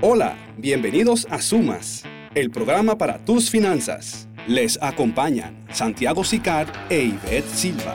Hola, bienvenidos a Sumas, el programa para tus finanzas. Les acompañan Santiago Sicar e Ivette Silva.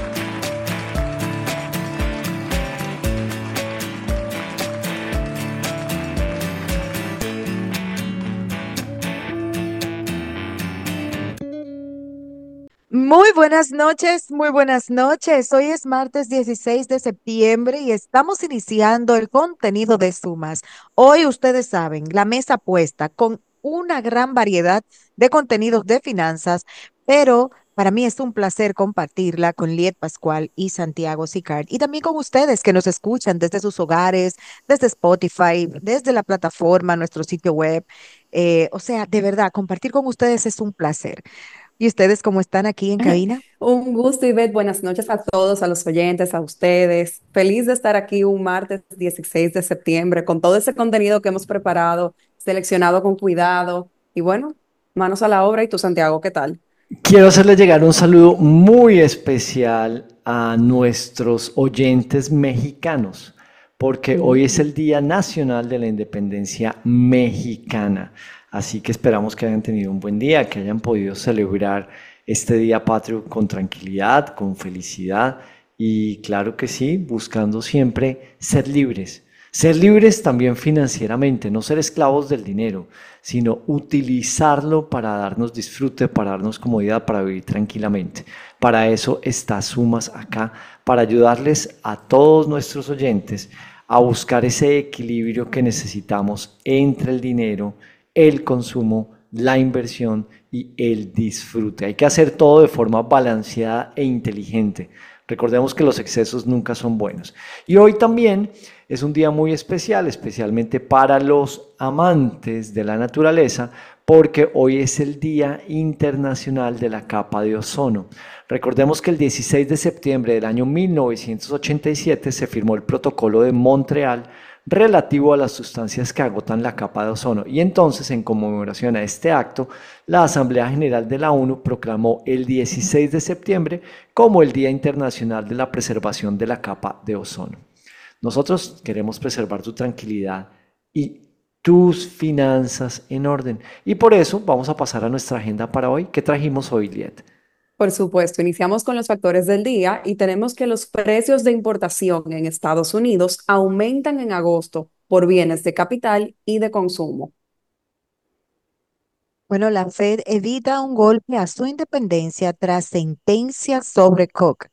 Muy buenas noches, muy buenas noches. Hoy es martes 16 de septiembre y estamos iniciando el contenido de Sumas. Hoy ustedes saben, la mesa puesta con una gran variedad de contenidos de finanzas, pero para mí es un placer compartirla con Liet Pascual y Santiago Sicard y también con ustedes que nos escuchan desde sus hogares, desde Spotify, desde la plataforma, nuestro sitio web. De verdad, compartir con ustedes es un placer. ¿Y ustedes cómo están aquí en cabina? Un gusto, Ivette. Buenas noches a todos, a los oyentes, a ustedes. Feliz de estar aquí un martes 16 de septiembre con todo ese contenido que hemos preparado, seleccionado con cuidado. Y bueno, manos a la obra. ¿Y tú, Santiago, qué tal? Quiero hacerle llegar un saludo muy especial a nuestros oyentes mexicanos, porque hoy es el Día Nacional de la Independencia Mexicana. Así que esperamos que hayan tenido un buen día, que hayan podido celebrar este día patrio con tranquilidad, con felicidad y claro que sí, buscando siempre ser libres. Ser libres también financieramente, no ser esclavos del dinero, sino utilizarlo para darnos disfrute, para darnos comodidad, para vivir tranquilamente. Para eso está Sumas acá, para ayudarles a todos nuestros oyentes a buscar ese equilibrio que necesitamos entre el dinero, el consumo, la inversión y el disfrute. Hay que hacer todo de forma balanceada e inteligente. Recordemos que los excesos nunca son buenos. Y hoy también es un día muy especial, especialmente para los amantes de la naturaleza, porque hoy es el Día Internacional de la Capa de Ozono. Recordemos que el 16 de septiembre del año 1987 se firmó el Protocolo de Montreal relativo a las sustancias que agotan la capa de ozono. Y entonces, en conmemoración a este acto, la Asamblea General de la ONU proclamó el 16 de septiembre como el Día Internacional de la Preservación de la Capa de Ozono. Nosotros queremos preservar tu tranquilidad y tus finanzas en orden. Y por eso vamos a pasar a nuestra agenda para hoy. ¿Qué trajimos hoy, Liet? Por supuesto, iniciamos con los factores del día y tenemos que los precios de importación en Estados Unidos aumentan en agosto por bienes de capital y de consumo. Bueno, la Fed evita un golpe a su independencia tras sentencia sobre Coke.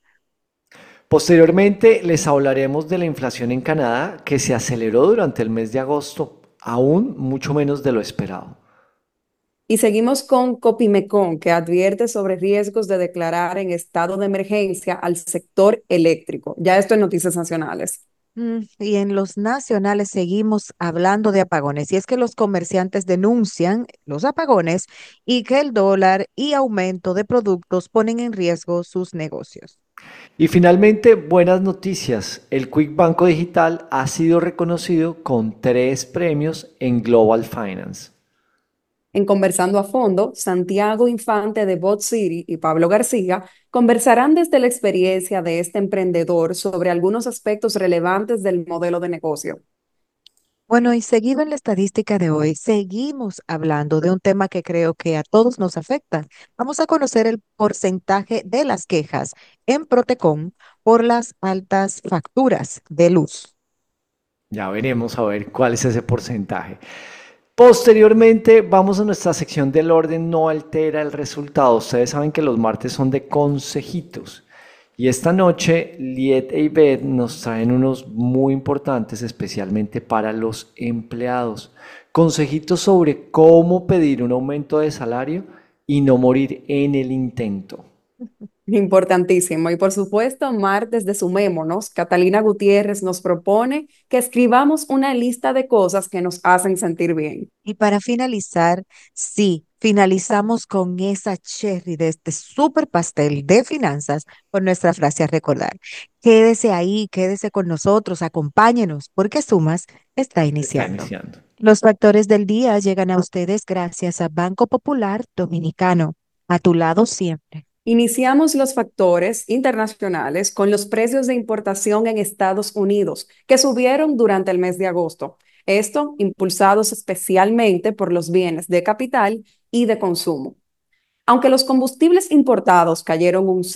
Posteriormente les hablaremos de la inflación en Canadá que se aceleró durante el mes de agosto, aún mucho menos de lo esperado. Y seguimos con Copimecon, que advierte sobre riesgos de declarar en estado de emergencia al sector eléctrico. Ya esto en noticias nacionales. Y en los nacionales seguimos hablando de apagones. Y es que los comerciantes denuncian los apagones y que el dólar y aumento de productos ponen en riesgo sus negocios. Y finalmente, buenas noticias. El Quick Banco Digital ha sido reconocido con 3 premios en Global Finance. En Conversando a Fondo, Santiago Infante de Bot City y Pablo García conversarán desde la experiencia de este emprendedor sobre algunos aspectos relevantes del modelo de negocio. Bueno, y seguido en la estadística de hoy, seguimos hablando de un tema que creo que a todos nos afecta. Vamos a conocer el porcentaje de las quejas en Protecom por las altas facturas de luz. Ya veremos a ver cuál es ese porcentaje. Posteriormente, vamos a nuestra sección del orden no altera el resultado. Ustedes saben que los martes son de consejitos. Y esta noche, Liet e Ivette nos traen unos muy importantes, especialmente para los empleados. Consejitos sobre cómo pedir un aumento de salario y no morir en el intento. Importantísimo. Y por supuesto, martes de Sumémonos, Catalina Gutiérrez nos propone que escribamos una lista de cosas que nos hacen sentir bien. Y para finalizar, sí, finalizamos con esa cherry de este super pastel de finanzas con nuestra frase a recordar. Quédese ahí, quédese con nosotros, acompáñenos, porque Sumas está Está iniciando. iniciando. Los factores del día llegan a ustedes gracias a Banco Popular Dominicano, a tu lado siempre. Iniciamos los factores internacionales con los precios de importación en Estados Unidos, que subieron durante el mes de agosto. Esto impulsados especialmente por los bienes de capital y de consumo. Aunque los combustibles importados cayeron un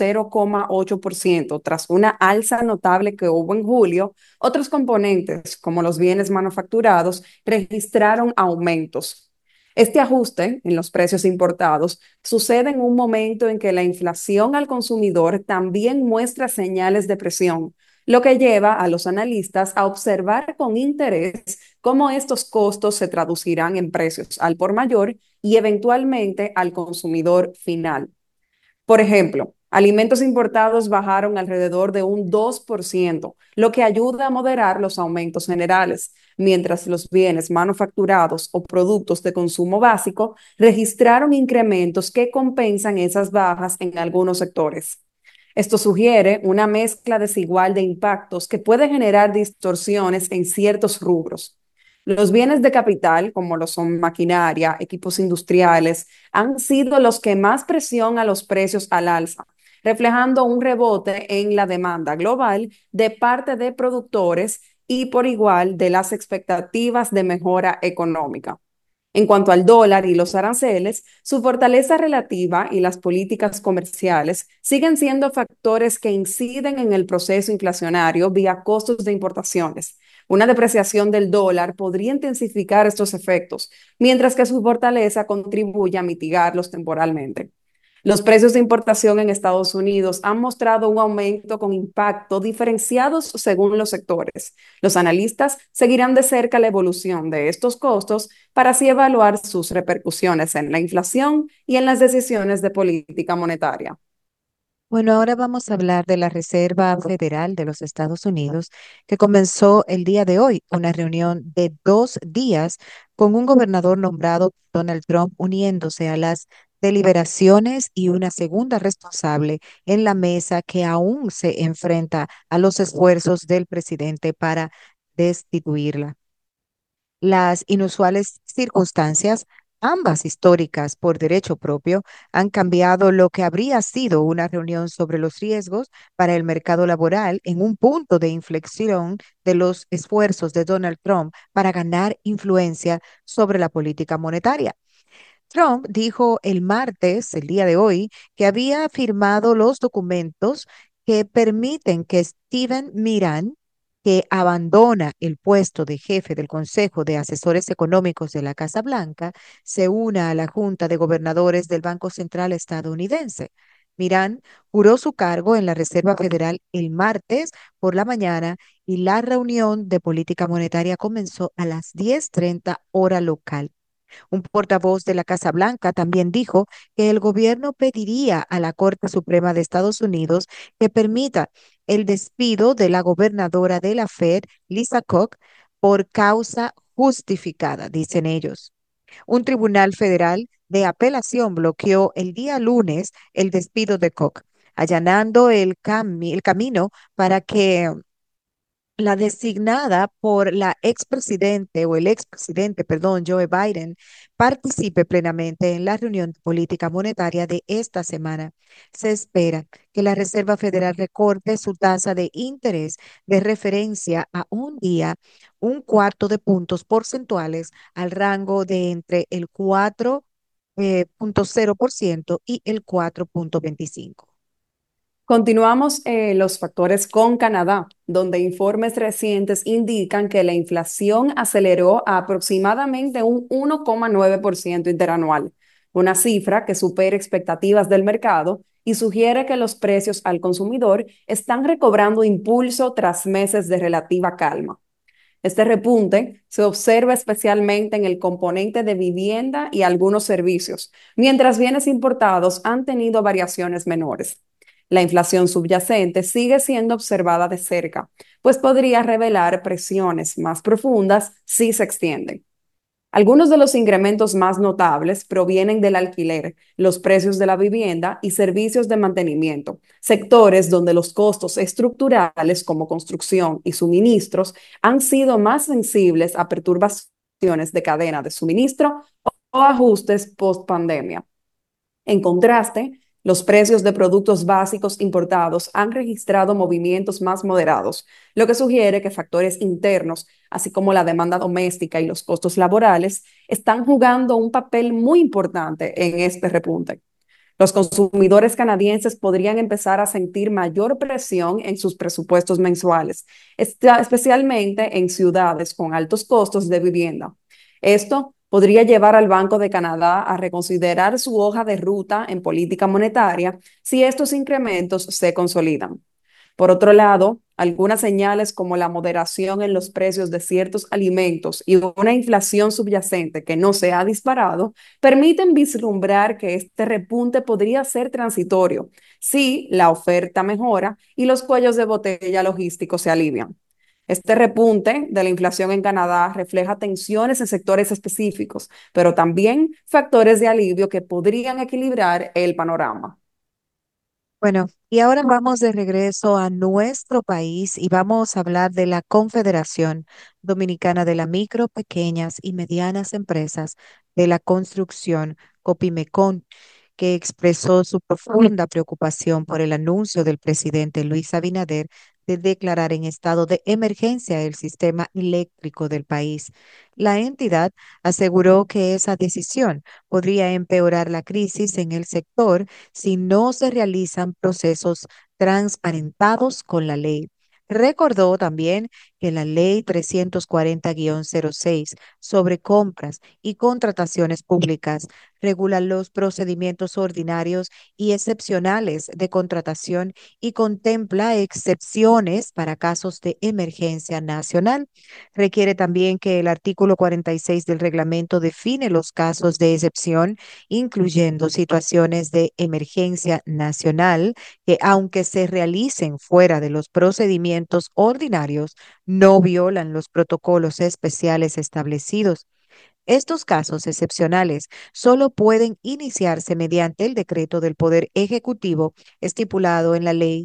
0,8% tras una alza notable que hubo en julio, otros componentes, como los bienes manufacturados, registraron aumentos. Este ajuste en los precios importados sucede en un momento en que la inflación al consumidor también muestra señales de presión, lo que lleva a los analistas a observar con interés cómo estos costos se traducirán en precios al por mayor y eventualmente al consumidor final. Por ejemplo, alimentos importados bajaron alrededor de un 2%, lo que ayuda a moderar los aumentos generales, mientras los bienes manufacturados o productos de consumo básico registraron incrementos que compensan esas bajas en algunos sectores. Esto sugiere una mezcla desigual de impactos que puede generar distorsiones en ciertos rubros. Los bienes de capital, como lo son maquinaria, equipos industriales, han sido los que más presión a los precios al alza, reflejando un rebote en la demanda global de parte de productores y por igual de las expectativas de mejora económica. En cuanto al dólar y los aranceles, su fortaleza relativa y las políticas comerciales siguen siendo factores que inciden en el proceso inflacionario vía costos de importaciones. Una depreciación del dólar podría intensificar estos efectos, mientras que su fortaleza contribuye a mitigarlos temporalmente. Los precios de importación en Estados Unidos han mostrado un aumento con impacto diferenciados según los sectores. Los analistas seguirán de cerca la evolución de estos costos para así evaluar sus repercusiones en la inflación y en las decisiones de política monetaria. Bueno, ahora vamos a hablar de la Reserva Federal de los Estados Unidos, que comenzó el día de hoy, una reunión de 2 días con un gobernador nombrado Donald Trump uniéndose a las deliberaciones y una segunda responsable en la mesa que aún se enfrenta a los esfuerzos del presidente para destituirla. Las inusuales circunstancias, ambas históricas por derecho propio, han cambiado lo que habría sido una reunión sobre los riesgos para el mercado laboral en un punto de inflexión de los esfuerzos de Donald Trump para ganar influencia sobre la política monetaria. Trump dijo el martes, el día de hoy, que había firmado los documentos que permiten que Steven Miran, que abandona el puesto de jefe del Consejo de Asesores Económicos de la Casa Blanca, se una a la Junta de Gobernadores del Banco Central estadounidense. Miran juró su cargo en la Reserva Federal el martes por la mañana y la reunión de política monetaria comenzó a las 10:30 hora local. Un portavoz de la Casa Blanca también dijo que el gobierno pediría a la Corte Suprema de Estados Unidos que permita el despido de la gobernadora de la Fed, Lisa Cook, por causa justificada, dicen ellos. Un tribunal federal de apelación bloqueó el día lunes el despido de Cook, allanando el camino para que la designada por la expresidente o el expresidente, perdón, Joe Biden, participe plenamente en la reunión de política monetaria de esta semana. Se espera que la Reserva Federal recorte su tasa de interés de referencia a un día, un cuarto de puntos porcentuales al rango de entre el 4,0% y el 4,25%. Continuamos los factores con Canadá, donde informes recientes indican que la inflación aceleró a aproximadamente un 1,9% interanual, una cifra que supera expectativas del mercado y sugiere que los precios al consumidor están recobrando impulso tras meses de relativa calma. Este repunte se observa especialmente en el componente de vivienda y algunos servicios, mientras bienes importados han tenido variaciones menores. La inflación subyacente sigue siendo observada de cerca, pues podría revelar presiones más profundas si se extienden. Algunos de los incrementos más notables provienen del alquiler, los precios de la vivienda y servicios de mantenimiento, sectores donde los costos estructurales como construcción y suministros han sido más sensibles a perturbaciones de cadena de suministro o ajustes post pandemia. En contraste, los precios de productos básicos importados han registrado movimientos más moderados, lo que sugiere que factores internos así como la demanda doméstica y los costos laborales, están jugando un papel muy importante en este repunte. Los consumidores canadienses podrían empezar a sentir mayor presión en sus presupuestos mensuales, especialmente en ciudades con altos costos de vivienda. Esto podría llevar al Banco de Canadá a reconsiderar su hoja de ruta en política monetaria si estos incrementos se consolidan. Por otro lado, algunas señales como la moderación en los precios de ciertos alimentos y una inflación subyacente que no se ha disparado permiten vislumbrar que este repunte podría ser transitorio si la oferta mejora y los cuellos de botella logísticos se alivian. Este repunte de la inflación en Canadá refleja tensiones en sectores específicos, pero también factores de alivio que podrían equilibrar el panorama. Bueno, y ahora vamos de regreso a nuestro país y vamos a hablar de la Confederación Dominicana de las Micro, Pequeñas y Medianas Empresas de la Construcción, Copimecon, que expresó su profunda preocupación por el anuncio del presidente Luis Abinader de declarar en estado de emergencia el sistema eléctrico del país. La entidad aseguró que esa decisión podría empeorar la crisis en el sector si no se realizan procesos transparentados con la ley. Recordó también que la ley 340-06 sobre compras y contrataciones públicas regula los procedimientos ordinarios y excepcionales de contratación y contempla excepciones para casos de emergencia nacional. Requiere también que el artículo 46 del reglamento define los casos de excepción, incluyendo situaciones de emergencia nacional que, aunque se realicen fuera de los procedimientos ordinarios, no violan los protocolos especiales establecidos. Estos casos excepcionales solo pueden iniciarse mediante el decreto del Poder Ejecutivo estipulado en la Ley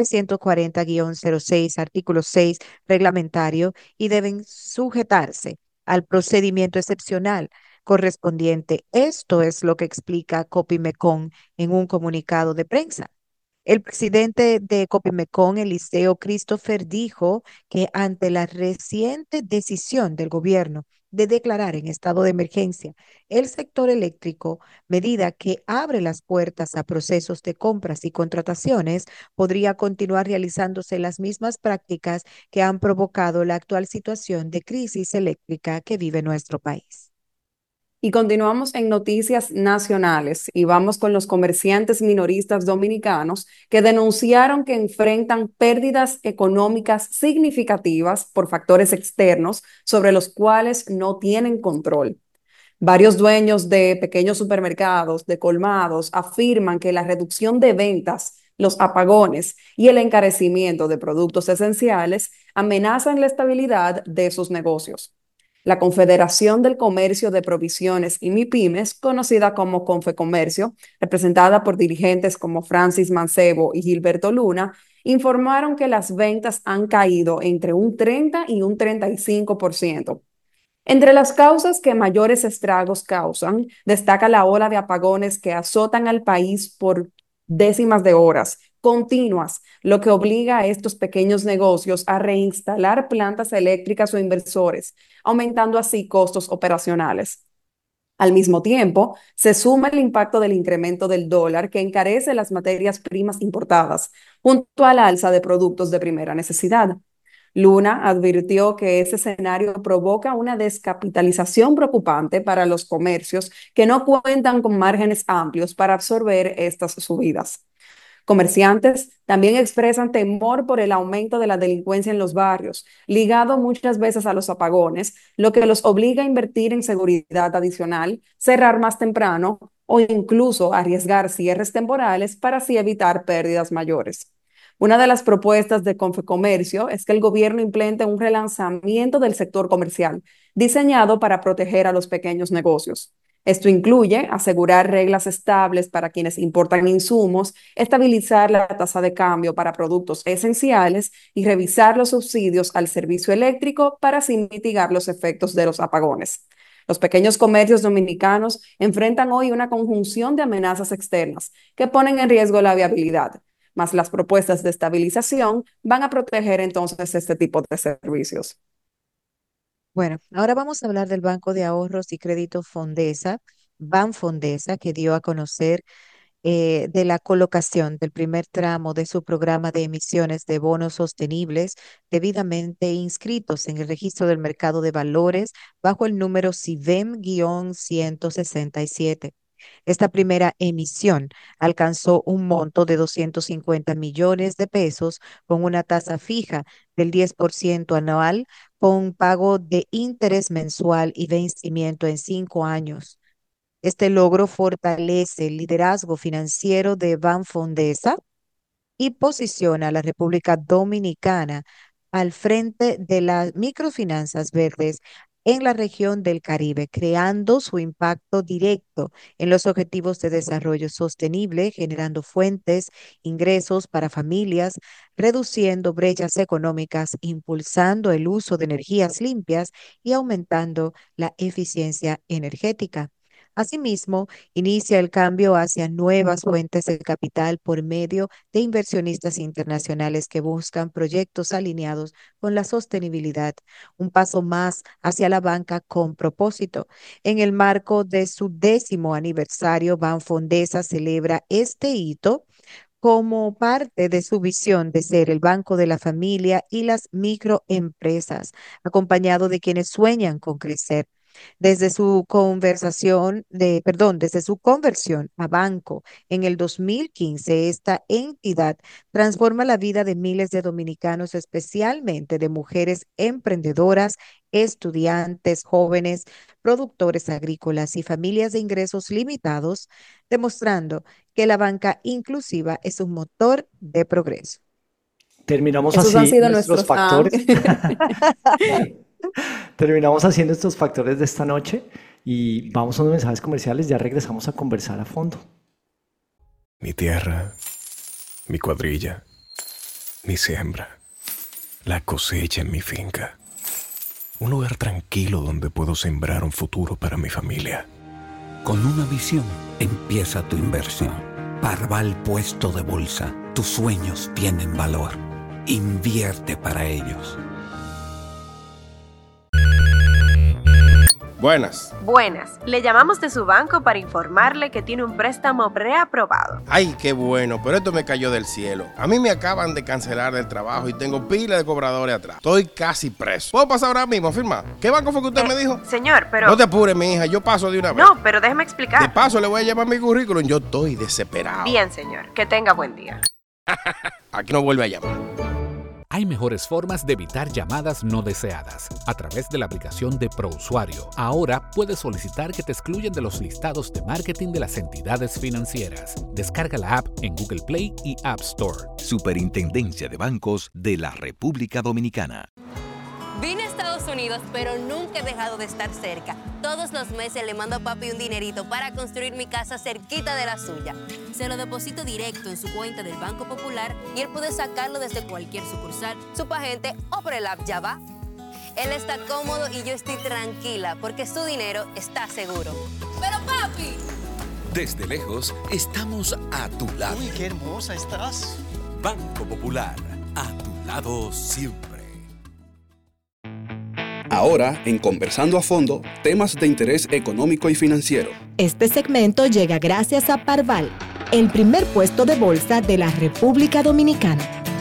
340-06, artículo 6 reglamentario, y deben sujetarse al procedimiento excepcional correspondiente. Esto es lo que explica Copimecon en un comunicado de prensa. El presidente de Copimecon, Eliseo Christopher, dijo que ante la reciente decisión del gobierno de declarar en estado de emergencia el sector eléctrico, medida que abre las puertas a procesos de compras y contrataciones, podría continuar realizándose las mismas prácticas que han provocado la actual situación de crisis eléctrica que vive nuestro país. Y continuamos en noticias nacionales y vamos con los comerciantes minoristas dominicanos que denunciaron que enfrentan pérdidas económicas significativas por factores externos sobre los cuales no tienen control. Varios dueños de pequeños supermercados, de colmados, afirman que la reducción de ventas, los apagones y el encarecimiento de productos esenciales amenazan la estabilidad de sus negocios. La Confederación del Comercio de Provisiones y MIPYMES, conocida como Confecomercio, representada por dirigentes como Francis Mancebo y Gilberto Luna, informaron que las ventas han caído entre un 30 y un 35%. Entre las causas que mayores estragos causan, destaca la ola de apagones que azotan al país por décimas de horas continuas, lo que obliga a estos pequeños negocios a reinstalar plantas eléctricas o inversores, aumentando así costos operacionales. Al mismo tiempo, se suma el impacto del incremento del dólar que encarece las materias primas importadas, junto al alza de productos de primera necesidad. Luna advirtió que ese escenario provoca una descapitalización preocupante para los comercios que no cuentan con márgenes amplios para absorber estas subidas. Comerciantes también expresan temor por el aumento de la delincuencia en los barrios, ligado muchas veces a los apagones, lo que los obliga a invertir en seguridad adicional, cerrar más temprano o incluso arriesgar cierres temporales para así evitar pérdidas mayores. Una de las propuestas de Confecomercio es que el gobierno implemente un relanzamiento del sector comercial, diseñado para proteger a los pequeños negocios. Esto incluye asegurar reglas estables para quienes importan insumos, estabilizar la tasa de cambio para productos esenciales y revisar los subsidios al servicio eléctrico para así mitigar los efectos de los apagones. Los pequeños comercios dominicanos enfrentan hoy una conjunción de amenazas externas que ponen en riesgo la viabilidad, más las propuestas de estabilización van a proteger entonces este tipo de servicios. Bueno, ahora vamos a hablar del Banco de Ahorros y Crédito Fondesa, Banfondesa, que dio a conocer de la colocación del primer tramo de su programa de emisiones de bonos sostenibles debidamente inscritos en el registro del mercado de valores bajo el número CIVEM-167. Esta primera emisión alcanzó un monto de 250 millones de pesos con una tasa fija del 10% anual con pago de interés mensual y vencimiento en 5 años. Este logro fortalece el liderazgo financiero de Banfondesa y posiciona a la República Dominicana al frente de las microfinanzas verdes en la región del Caribe, creando su impacto directo en los objetivos de desarrollo sostenible, generando fuentes, ingresos para familias, reduciendo brechas económicas, impulsando el uso de energías limpias y aumentando la eficiencia energética. Asimismo, inicia el cambio hacia nuevas fuentes de capital por medio de inversionistas internacionales que buscan proyectos alineados con la sostenibilidad, un paso más hacia la banca con propósito. En el marco de su 10º aniversario, Banfondesa celebra este hito como parte de su visión de ser el banco de la familia y las microempresas, acompañado de quienes sueñan con crecer. Desde su conversión a banco en el 2015, esta entidad transforma la vida de miles de dominicanos, especialmente de mujeres emprendedoras, estudiantes, jóvenes, productores agrícolas y familias de ingresos limitados, demostrando que la banca inclusiva es un motor de progreso. Terminamos Esos han así sido nuestros nuestros... factores. Terminamos haciendo estos factores de esta noche y vamos a unos mensajes comerciales. Ya regresamos a conversar a fondo. Mi tierra, mi cuadrilla, mi siembra, la cosecha en mi finca. Un lugar tranquilo donde puedo sembrar un futuro para mi familia. Con una visión empieza tu inversión. Parval Puesto de Bolsa. Tus sueños tienen valor. Invierte para ellos. Buenas. Buenas, le llamamos de su banco para informarle que tiene un préstamo preaprobado. Ay, qué bueno, pero esto me cayó del cielo. A mí me acaban de cancelar del trabajo y tengo pila de cobradores atrás. Estoy casi preso. ¿Puedo pasar ahora mismo a firmar? ¿Qué banco fue que usted me dijo? Señor, pero... No te apures, mi hija, yo paso de una vez. No, pero déjeme explicar. De paso le voy a llevar mi currículum, yo estoy desesperado. Bien, señor, que tenga buen día. Aquí no vuelve a llamar. Hay mejores formas de evitar llamadas no deseadas. A través de la aplicación de ProUsuario, ahora puedes solicitar que te excluyan de los listados de marketing de las entidades financieras. Descarga la app en Google Play y App Store. Superintendencia de Bancos de la República Dominicana. Vine a Estados Unidos, pero nunca he dejado de estar cerca. Todos los meses le mando a papi un dinerito para construir mi casa cerquita de la suya. Se lo deposito directo en su cuenta del Banco Popular y él puede sacarlo desde cualquier sucursal, subagente o por el app Ya Va. Él está cómodo y yo estoy tranquila porque su dinero está seguro. ¡Pero papi! Desde lejos, estamos a tu lado. ¡Uy, qué hermosa estás! Banco Popular, a tu lado siempre. Ahora, en Conversando a Fondo, temas de interés económico y financiero. Este segmento llega gracias a Parval, el primer puesto de bolsa de la República Dominicana.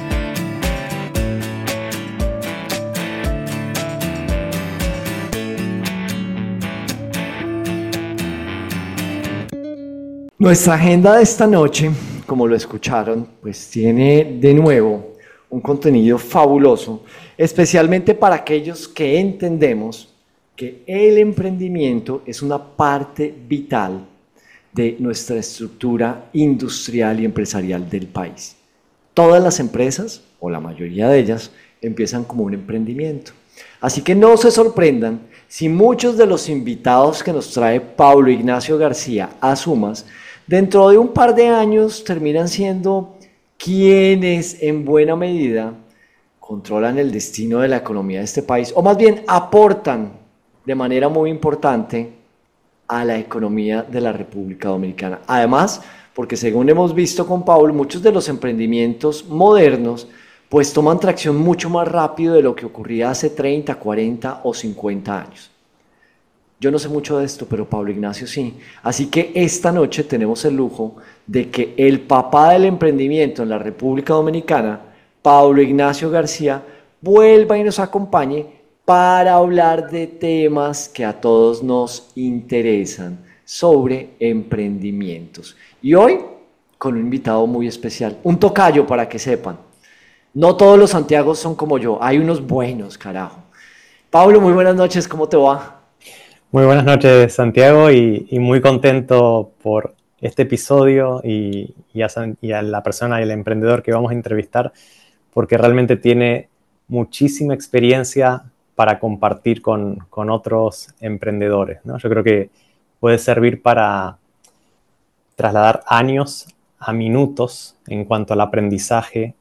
Nuestra agenda de esta noche, como lo escucharon, pues tiene de nuevo un contenido fabuloso, especialmente para aquellos que entendemos que el emprendimiento es una parte vital de nuestra estructura industrial y empresarial del país. Todas las empresas, o la mayoría de ellas, empiezan como un emprendimiento. Así que no se sorprendan si muchos de los invitados que nos trae Pablo Ignacio García a Sumas, dentro de un par de años terminan siendo quienes en buena medida controlan el destino de la economía de este país, o más bien aportan de manera muy importante a la economía de la República Dominicana. Además, porque según hemos visto con Pablo, muchos de los emprendimientos modernos pues toman tracción mucho más rápido de lo que ocurría hace 30, 40 o 50 años. Yo no sé mucho de esto, pero Pablo Ignacio sí. Así que esta noche tenemos el lujo de que el papá del emprendimiento en la República Dominicana, Pablo Ignacio García, vuelva y nos acompañe para hablar de temas que a todos nos interesan sobre emprendimientos. Y hoy con un invitado muy especial, un tocayo para que sepan. No todos los Santiagos son como yo, hay unos buenos, carajo. Pablo, muy buenas noches, ¿cómo te va? Muy buenas noches, Santiago, y muy contento por este episodio y a la persona y el emprendedor que vamos a entrevistar, porque realmente tiene muchísima experiencia para compartir con otros emprendedores, ¿no? Yo creo que puede servir para trasladar años a minutos en cuanto al aprendizaje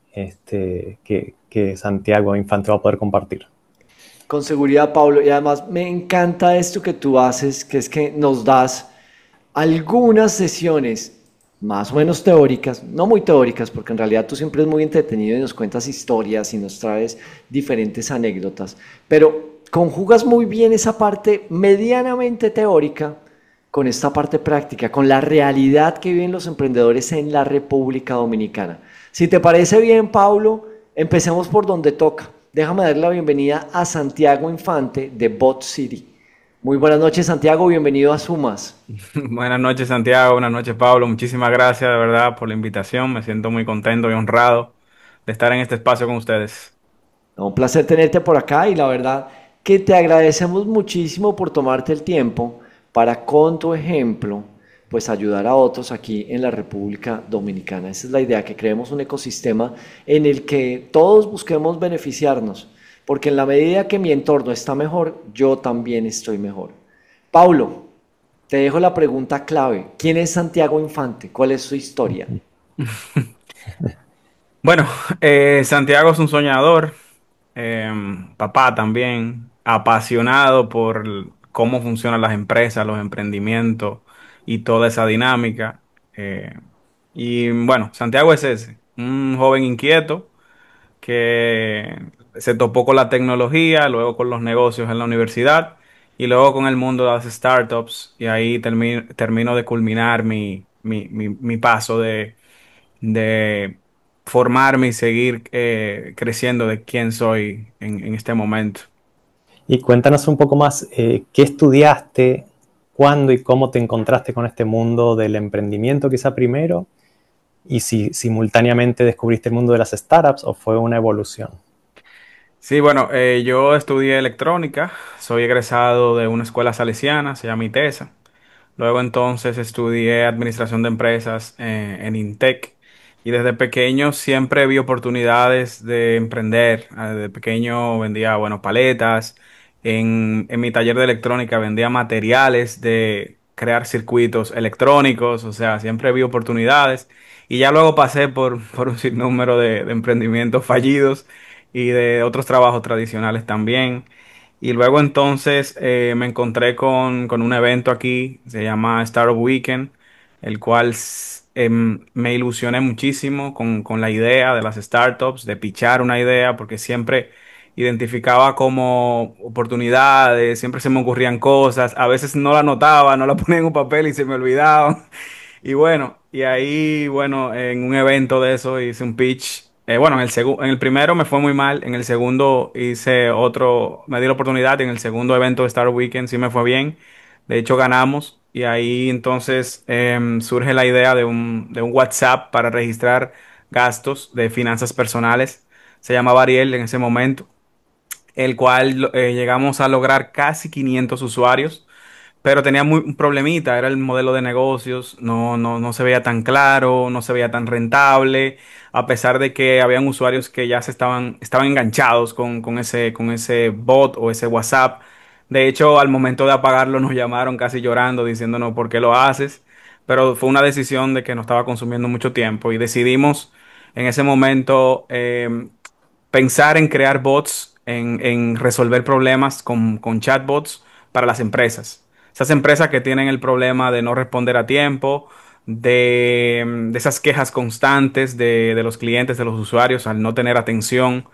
que Santiago Infante va a poder compartir. Con seguridad, Pablo, y además me encanta esto que tú haces, que es que nos das algunas sesiones más o menos teóricas, no muy teóricas, porque en realidad tú siempre eres muy entretenido y nos cuentas historias y nos traes diferentes anécdotas, pero conjugas muy bien esa parte medianamente teórica con esta parte práctica, con la realidad que viven los emprendedores en la República Dominicana. Si te parece bien, Pablo, empecemos por donde toca. Déjame dar la bienvenida a Santiago Infante de Bot City. Muy buenas noches, Santiago, bienvenido a Sumas. Buenas noches, Santiago, buenas noches, Pablo. Muchísimas gracias, de verdad, por la invitación. Me siento muy contento y honrado de estar en este espacio con ustedes. Un placer tenerte por acá y la verdad que te agradecemos muchísimo por tomarte el tiempo para, con tu ejemplo, pues ayudar a otros aquí en la República Dominicana. Esa es la idea, que creemos un ecosistema en el que todos busquemos beneficiarnos, porque en la medida que mi entorno está mejor, yo también estoy mejor. Paulo, te dejo la pregunta clave. ¿Quién es Santiago Infante? ¿Cuál es su historia? Bueno, Santiago es un soñador, papá también, apasionado por cómo funcionan las empresas, los emprendimientos y toda esa dinámica. Y bueno, Santiago es ese, un joven inquieto que se topó con la tecnología, luego con los negocios en la universidad y luego con el mundo de las startups, y ahí termino de culminar mi paso de formarme y seguir creciendo de quién soy en este momento. Y cuéntanos un poco más, ¿qué estudiaste? ¿Cuándo y cómo te encontraste con este mundo del emprendimiento quizá primero? Y si simultáneamente descubriste el mundo de las startups o fue una evolución. Sí, bueno, yo estudié electrónica, soy egresado de una escuela salesiana, se llama ITESA. Luego entonces estudié administración de empresas en INTEC, y desde pequeño siempre vi oportunidades de emprender. Desde pequeño vendía, bueno, paletas. En mi taller de electrónica vendía materiales de crear circuitos electrónicos, o sea, siempre vi oportunidades. Y ya luego pasé por un sinnúmero de emprendimientos fallidos y de otros trabajos tradicionales también. Y luego entonces me encontré con un evento aquí, se llama Startup Weekend, el cual me ilusioné muchísimo con la idea de las startups, de pitchar una idea, porque siempre identificaba como oportunidades, siempre se me ocurrían cosas, a veces no la anotaba, no la ponía en un papel y se me olvidaba. Y bueno, y ahí, bueno, en un evento de eso hice un pitch. Bueno, en el primero me fue muy mal, en el segundo hice otro, me di la oportunidad, y en el segundo evento de Star Weekend sí me fue bien. De hecho, ganamos, y ahí entonces surge la idea de un WhatsApp para registrar gastos de finanzas personales. Se llamaba Ariel en ese momento, el cual llegamos a lograr casi 500 usuarios. Pero tenía un problemita, era el modelo de negocios, no se veía tan claro, no se veía tan rentable, a pesar de que habían usuarios que ya estaban enganchados con ese bot o ese WhatsApp. De hecho, al momento de apagarlo nos llamaron casi llorando, diciéndonos por qué lo haces. Pero fue una decisión de que nos estaba consumiendo mucho tiempo, y decidimos en ese momento pensar en crear bots, en resolver problemas con chatbots para las empresas. Esas empresas que tienen el problema de no responder a tiempo, de esas quejas constantes de los clientes, de los usuarios, al no tener atención,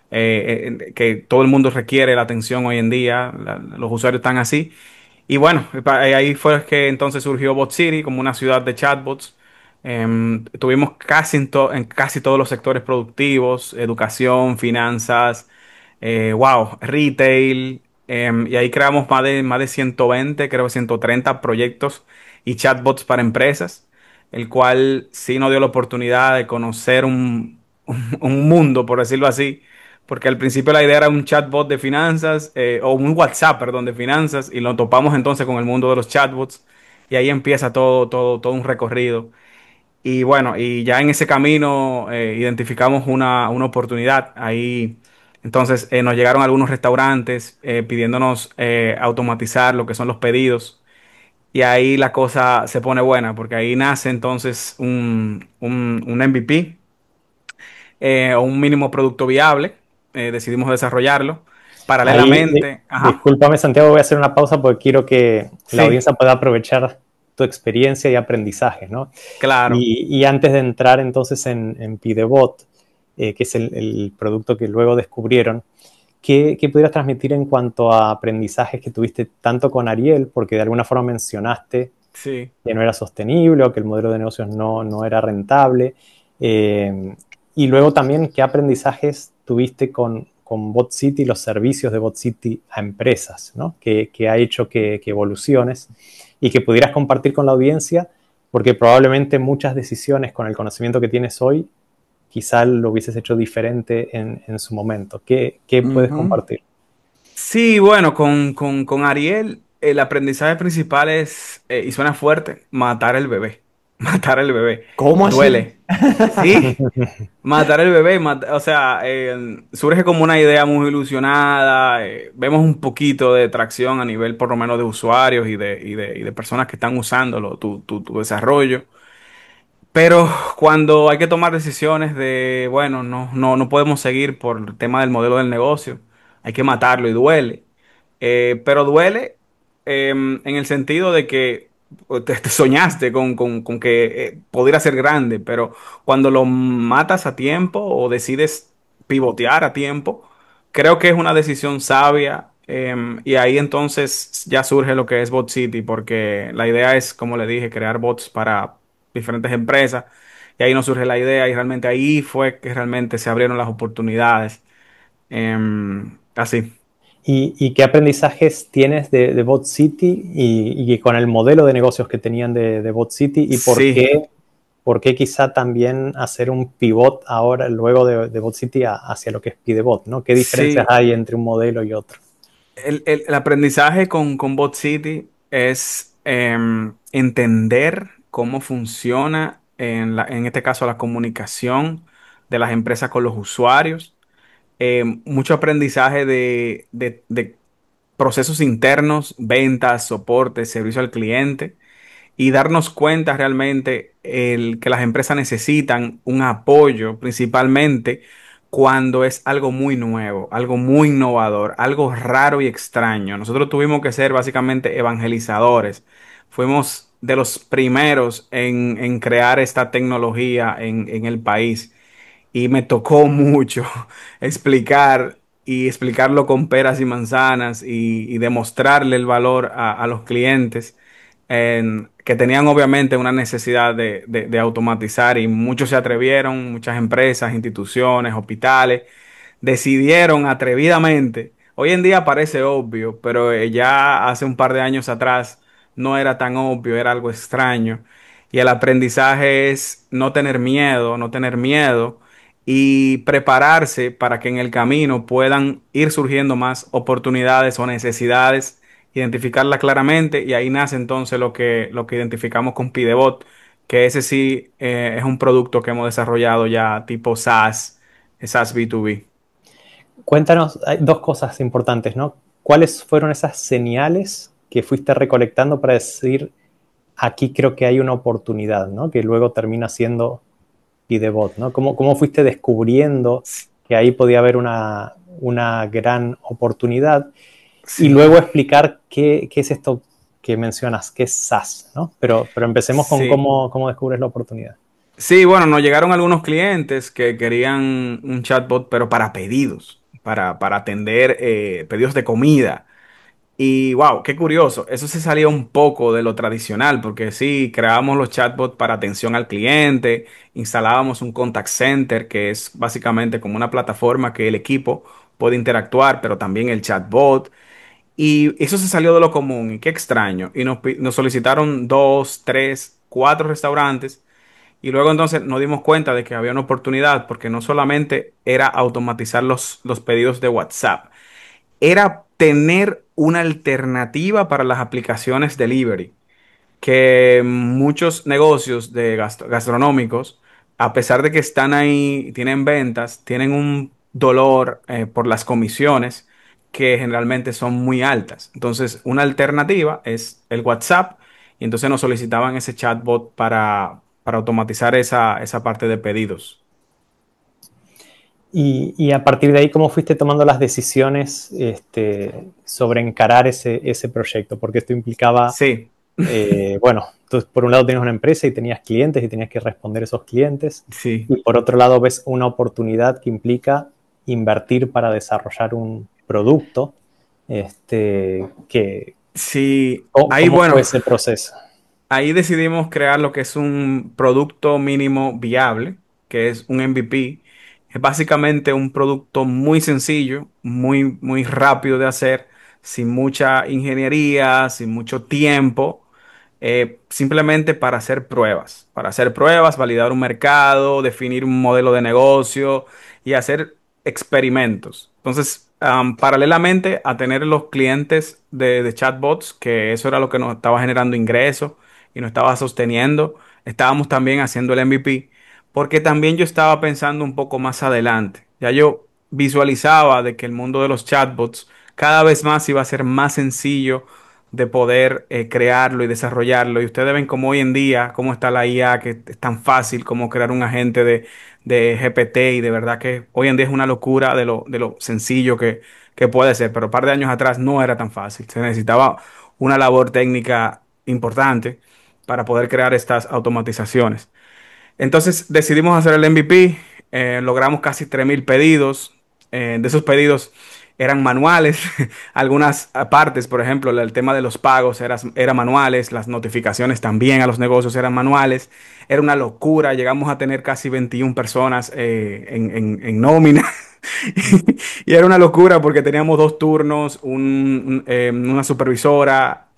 que todo el mundo requiere la atención hoy en día, los usuarios están así. Y bueno, ahí fue que entonces surgió Bot City como una ciudad de chatbots. Tuvimos en casi todos los sectores productivos, educación, finanzas, wow, retail, y ahí creamos más de 120, creo 130 proyectos y chatbots para empresas, el cual sí nos dio la oportunidad de conocer un mundo, por decirlo así, porque al principio la idea era un chatbot de finanzas, o un WhatsApp, perdón, de finanzas, y lo topamos entonces con el mundo de los chatbots, y ahí empieza todo un recorrido. Y bueno, y ya en ese camino identificamos una oportunidad. Ahí entonces nos llegaron algunos restaurantes pidiéndonos automatizar lo que son los pedidos. Y ahí la cosa se pone buena, porque ahí nace entonces un MVP, o un mínimo producto viable. Decidimos desarrollarlo. Paralelamente, ajá, Discúlpame, Santiago, voy a hacer una pausa porque quiero que la sí, audiencia pueda aprovechar tu experiencia y aprendizaje, ¿no? claro. Y antes de entrar entonces en Pidebot, que es el producto que luego descubrieron, ¿qué pudieras transmitir en cuanto a aprendizajes que tuviste tanto con Ariel? Porque de alguna forma mencionaste Sí. que no era sostenible o que el modelo de negocios no era rentable. Y luego también, ¿qué aprendizajes tuviste con Bot City, los servicios de Bot City a empresas, ¿no? Que ha hecho que evoluciones y que pudieras compartir con la audiencia, porque probablemente muchas decisiones con el conocimiento que tienes hoy, quizá lo hubieses hecho diferente en su momento. ¿Qué puedes Ujú. compartir? Sí, bueno, con Ariel el aprendizaje principal es, y suena fuerte, matar el bebé. Matar el bebé. ¿Cómo así? Duele. Sí, matar el bebé. O sea, surge como una idea muy ilusionada. Vemos un poquito de tracción a nivel por lo menos de usuarios y de personas que están usándolo, tu desarrollo. Pero cuando hay que tomar decisiones de, bueno, no podemos seguir por el tema del modelo del negocio, hay que matarlo y duele. Pero duele en el sentido de que te soñaste con que pudiera ser grande, pero cuando lo matas a tiempo o decides pivotear a tiempo, creo que es una decisión sabia. Y ahí entonces ya surge lo que es Bot City, porque la idea es, como le dije, crear bots para diferentes empresas. Y ahí nos surge la idea y realmente ahí fue que realmente se abrieron las oportunidades. Así. ¿Y qué aprendizajes tienes de Bot City y con el modelo de negocios que tenían de Bot City y Sí, por qué quizá también hacer un pivot ahora, luego de Bot City hacia lo que es Pidebot, ¿no? ¿Qué diferencias sí. hay entre un modelo y otro? El aprendizaje con Bot City es entender cómo funciona en este caso la comunicación de las empresas con los usuarios. Mucho aprendizaje de procesos internos, ventas, soporte, servicio al cliente, y darnos cuenta realmente que las empresas necesitan un apoyo principalmente cuando es algo muy nuevo, algo muy innovador, algo raro y extraño. Nosotros tuvimos que ser básicamente evangelizadores. Fuimos de los primeros en crear esta tecnología en el país, y me tocó mucho explicarlo con peras y manzanas, y demostrarle el valor a los clientes, que tenían obviamente una necesidad de automatizar, y muchos se atrevieron, muchas empresas, instituciones, hospitales, decidieron atrevidamente. Hoy en día parece obvio, pero ya hace un par de años atrás no era tan obvio, era algo extraño. Y el aprendizaje es no tener miedo, no tener miedo, y prepararse para que en el camino puedan ir surgiendo más oportunidades o necesidades, identificarlas claramente, y ahí nace entonces lo que identificamos con Pidebot, que ese sí es un producto que hemos desarrollado ya tipo SaaS, SaaS B2B. Cuéntanos, hay dos cosas importantes, ¿no? ¿Cuáles fueron esas señales que fuiste recolectando para decir, aquí creo que hay una oportunidad, ¿no? Que luego termina siendo Pidebot, ¿no? ¿Cómo fuiste descubriendo que ahí podía haber una gran oportunidad? Y Sí. luego explicar qué es esto que mencionas, que es SaaS, ¿no? Pero empecemos con Sí. cómo descubres la oportunidad. Sí, bueno, nos llegaron algunos clientes que querían un chatbot, pero para pedidos, para atender pedidos de comida. Y wow, qué curioso, eso se salía un poco de lo tradicional, porque sí, creábamos los chatbots para atención al cliente, instalábamos un contact center, que es básicamente como una plataforma que el equipo puede interactuar, pero también el chatbot. Y eso se salió de lo común, y qué extraño. Y nos solicitaron 2, 3, 4 restaurantes. Y luego entonces nos dimos cuenta de que había una oportunidad, porque no solamente era automatizar los pedidos de WhatsApp, era tener una alternativa para las aplicaciones delivery, que muchos negocios de gastronómicos, a pesar de que están ahí, tienen ventas, tienen un dolor por las comisiones que generalmente son muy altas. Entonces, una alternativa es el WhatsApp, y entonces nos solicitaban ese chatbot para automatizar esa parte de pedidos. Y a partir de ahí, ¿cómo fuiste tomando las decisiones sobre encarar ese proyecto? Porque esto implicaba, Sí, bueno, tú por un lado tenías una empresa y tenías clientes y tenías que responder a esos clientes. sí. Y por otro lado ves una oportunidad que implica invertir para desarrollar un producto. Sí, ahí ¿Cómo fue bueno, ese proceso? ahí decidimos crear lo que es un producto mínimo viable, que es un MVP. Es básicamente un producto muy sencillo, muy rápido de hacer, sin mucha ingeniería, sin mucho tiempo, simplemente para hacer pruebas, validar un mercado, definir un modelo de negocio y hacer experimentos. Entonces, paralelamente a tener los clientes de chatbots, que eso era lo que nos estaba generando ingresos y nos estaba sosteniendo, estábamos también haciendo el MVP, porque también yo estaba pensando un poco más adelante. Ya yo visualizaba de que el mundo de los chatbots cada vez más iba a ser más sencillo de poder crearlo y desarrollarlo. Y ustedes ven cómo hoy en día, cómo está la IA, que es tan fácil como crear un agente de GPT, y de verdad que hoy en día es una locura de lo sencillo que puede ser, pero un par de años atrás no era tan fácil. Se necesitaba una labor técnica importante para poder crear estas automatizaciones. Entonces decidimos hacer el MVP, logramos casi 3.000 pedidos. De esos pedidos eran manuales, algunas partes, por ejemplo, el tema de los pagos era manuales, las notificaciones también a los negocios eran manuales. Era una locura, llegamos a tener casi 21 personas en nómina. Y era una locura porque teníamos 2 turnos, una supervisora,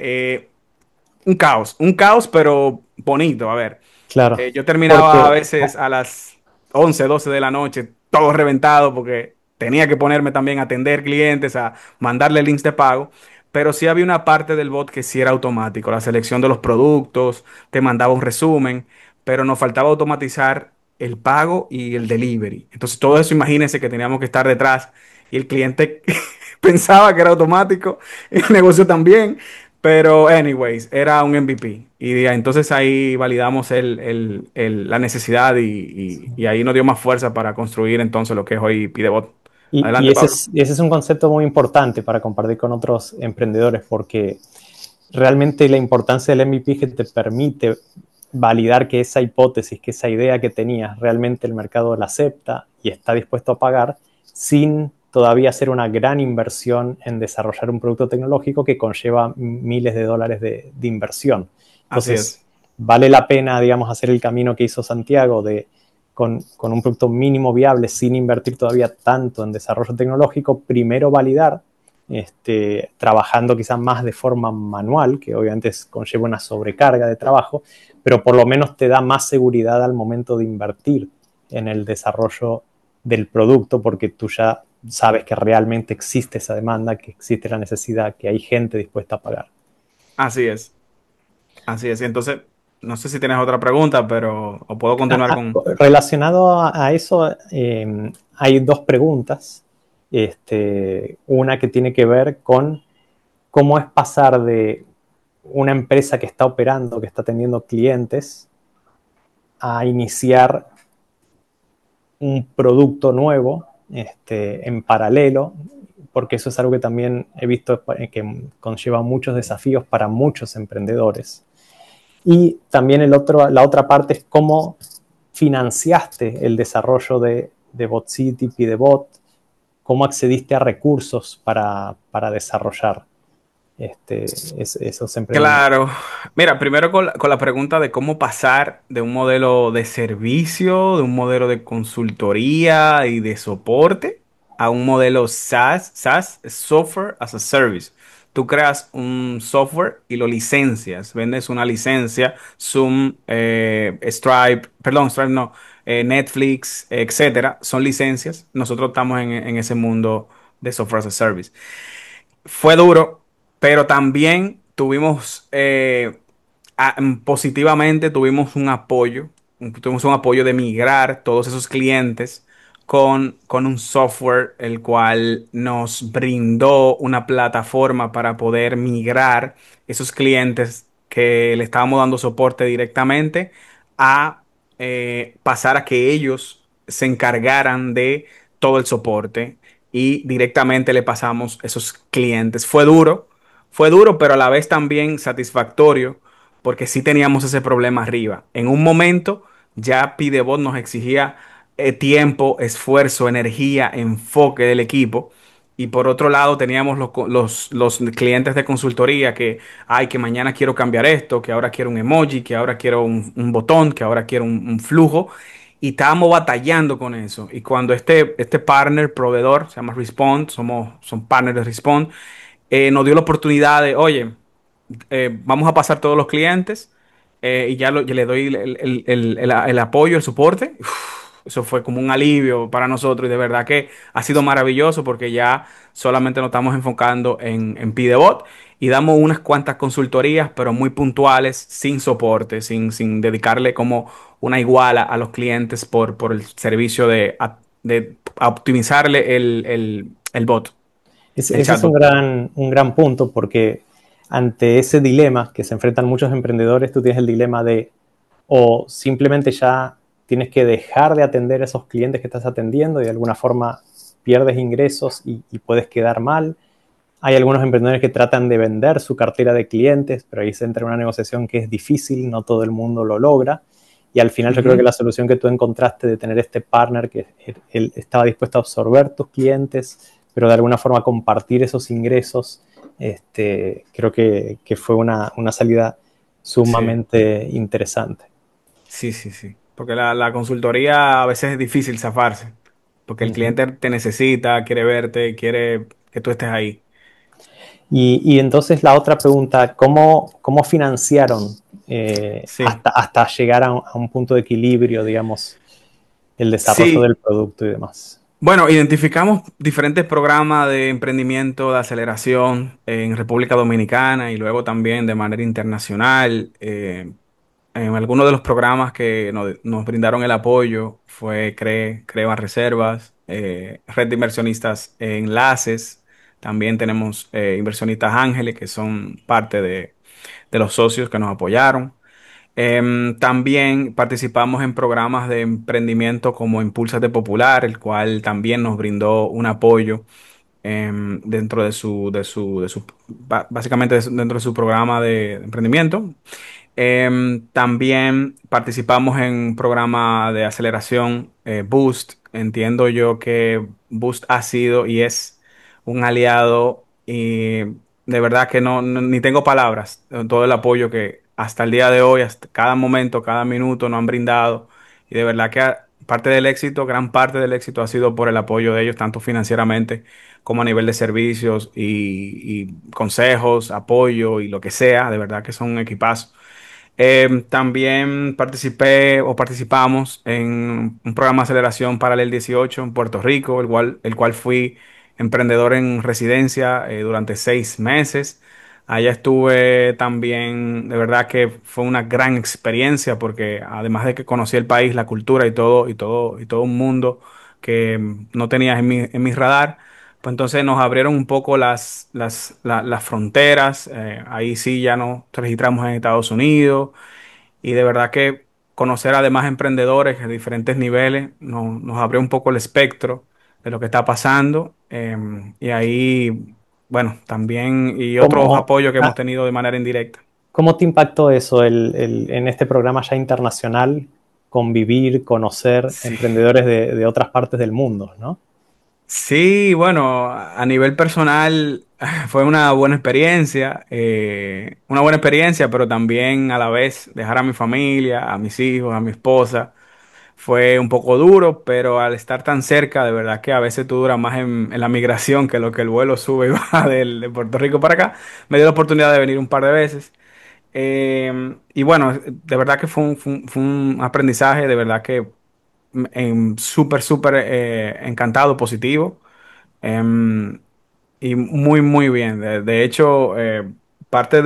un caos, pero bonito, a ver. Claro, Yo terminaba a porque veces a las 11, 12 de la noche, todo reventado, porque tenía que ponerme también a atender clientes, a mandarle links de pago. Pero sí había una parte del bot que sí era automático, la selección de los productos, te mandaba un resumen, pero nos faltaba automatizar el pago y el delivery. Entonces todo eso, imagínense que teníamos que estar detrás, y el cliente pensaba que era automático, el negocio también. Pero, anyways, era un MVP. Y entonces ahí validamos la necesidad, y ahí nos dio más fuerza para construir entonces lo que es hoy Pidebot. Y Adelante, Pablo. ese es un concepto muy importante para compartir con otros emprendedores, porque realmente la importancia del MVP es que te permite validar que esa hipótesis, que esa idea que tenías, realmente el mercado la acepta y está dispuesto a pagar, sin todavía hacer una gran inversión en desarrollar un producto tecnológico que conlleva miles de dólares de inversión. Así Entonces, es. vale la pena, digamos, hacer el camino que hizo Santiago con un producto mínimo viable, sin invertir todavía tanto en desarrollo tecnológico, primero validar, trabajando quizás más de forma manual, que obviamente conlleva una sobrecarga de trabajo, pero por lo menos te da más seguridad al momento de invertir en el desarrollo del producto, porque tú ya sabes que realmente existe esa demanda, que existe la necesidad, que hay gente dispuesta a pagar. Así es. Así es. Y entonces, no sé si tienes otra pregunta, pero o puedo continuar con... Relacionado a eso, hay dos preguntas. Una que tiene que ver con cómo es pasar de una empresa que está operando, que está teniendo clientes, a iniciar un producto nuevo en paralelo, porque eso es algo que también he visto que conlleva muchos desafíos para muchos emprendedores. Y también la otra parte es cómo financiaste el desarrollo de BotCity, PideBot, cómo accediste a recursos para desarrollar esos emprendimientos. Claro. Mira, primero con la pregunta de cómo pasar de un modelo de servicio, de un modelo de consultoría y de soporte, a un modelo SaaS, Software as a Service. Tú creas un software y lo licencias, vendes una licencia, Zoom, Stripe no, Netflix, etcétera, son licencias. Nosotros estamos en ese mundo de Software as a Service. Fue duro, pero también tuvimos positivamente tuvimos un apoyo de migrar todos esos clientes con un software el cual nos brindó una plataforma para poder migrar esos clientes que le estábamos dando soporte directamente a pasar a que ellos se encargaran de todo el soporte y directamente le pasamos esos clientes. Fue duro, pero a la vez también satisfactorio porque sí teníamos ese problema arriba. En un momento ya Pidebot nos exigía tiempo, esfuerzo, energía, enfoque del equipo. Y por otro lado teníamos los clientes de consultoría que, ay, que mañana quiero cambiar esto, que ahora quiero un emoji, que ahora quiero un botón, que ahora quiero un flujo. Y estábamos batallando con eso. Y cuando este partner, proveedor, se llama Respond, son partners de Respond, nos dio la oportunidad de, oye, vamos a pasar todos los clientes y ya le doy el apoyo, el soporte. Uf, eso fue como un alivio para nosotros y de verdad que ha sido maravilloso porque ya solamente nos estamos enfocando en Pidebot y damos unas cuantas consultorías, pero muy puntuales, sin soporte, sin dedicarle como una iguala a los clientes por el servicio de optimizarle el bot. Ese es un gran punto porque ante ese dilema que se enfrentan muchos emprendedores, tú tienes el dilema de o simplemente ya tienes que dejar de atender a esos clientes que estás atendiendo y de alguna forma pierdes ingresos y puedes quedar mal. Hay algunos emprendedores que tratan de vender su cartera de clientes, pero ahí se entra en una negociación que es difícil, no todo el mundo lo logra. Y al final yo creo que la solución que tú encontraste de tener este partner que él estaba dispuesto a absorber tus clientes, pero de alguna forma compartir esos ingresos, creo que fue una salida sumamente interesante. Sí. Porque la consultoría a veces es difícil zafarse. Porque el cliente te necesita, quiere verte, quiere que tú estés ahí. Y entonces la otra pregunta, ¿cómo financiaron hasta llegar a un punto de equilibrio, digamos, el desarrollo del producto y demás? Bueno, identificamos diferentes programas de emprendimiento, de aceleración en República Dominicana y luego también de manera internacional. En algunos de los programas que nos brindaron el apoyo fue Creo Reservas, Red de Inversionistas Enlaces. También tenemos Inversionistas Ángeles, que son parte de los socios que nos apoyaron. También participamos en programas de emprendimiento como Impúlsate Popular, el cual también nos brindó un apoyo dentro básicamente dentro de su programa de emprendimiento. También participamos en un programa de aceleración Boost. Entiendo yo que Boost ha sido y es un aliado y de verdad que ni tengo palabras. Todo el apoyo que hasta el día de hoy, hasta cada momento, cada minuto nos han brindado. Y de verdad que parte del éxito, gran parte del éxito ha sido por el apoyo de ellos, tanto financieramente como a nivel de servicios y consejos, apoyo y lo que sea. De verdad que son un equipazo. También participamos en un programa de aceleración Paralel 18 en Puerto Rico, el cual fui emprendedor en residencia durante 6 meses. Allá estuve también, de verdad que fue una gran experiencia porque además de que conocí el país, la cultura y todo un mundo que no tenía en mi radar, pues entonces nos abrieron un poco las fronteras. Ahí sí ya nos registramos en Estados Unidos y de verdad que conocer a demás emprendedores de diferentes niveles nos abrió un poco el espectro de lo que está pasando Y ahí, bueno, también, y otros ¿Cómo, apoyos que hemos ah, tenido de manera indirecta. cómo te impactó eso en este programa ya internacional, convivir, conocer Sí. emprendedores de otras partes del mundo, ¿no? Sí, bueno, a nivel personal fue una buena experiencia, pero también a la vez dejar a mi familia, a mis hijos, a mi esposa, fue un poco duro, pero al estar tan cerca, de verdad que a veces tú duras más en la migración que lo que el vuelo sube y baja de Puerto Rico para acá. Me dio la oportunidad de venir un par de veces. Y bueno, de verdad que fue un aprendizaje, de verdad que súper, súper encantado, positivo. Em, y muy, muy bien. De hecho, parte